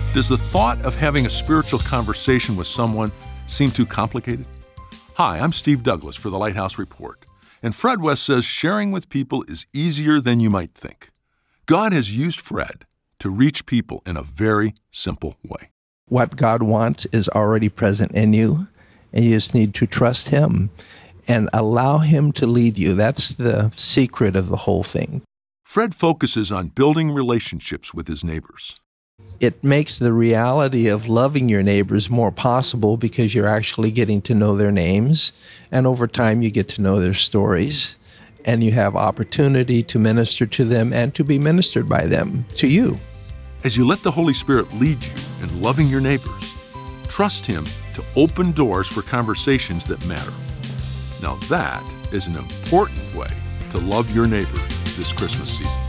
Does the thought of having a spiritual conversation with someone seem too complicated? Hi, I'm Steve Douglas for the Lighthouse Report, and Fred West says sharing with people is easier than you might think. God has used Fred to reach people in a very simple way. What God wants is already present in you, and you just need to trust Him and allow Him to lead you. That's the secret of the whole thing. Fred focuses on building relationships with his neighbors. It makes the reality of loving your neighbors more possible because you're actually getting to know their names, and over time you get to know their stories, and you have opportunity to minister to them and to be ministered by them to you. As you let the Holy Spirit lead you in loving your neighbors, trust Him to open doors for conversations that matter. Now that is an important way to love your neighbor this Christmas season.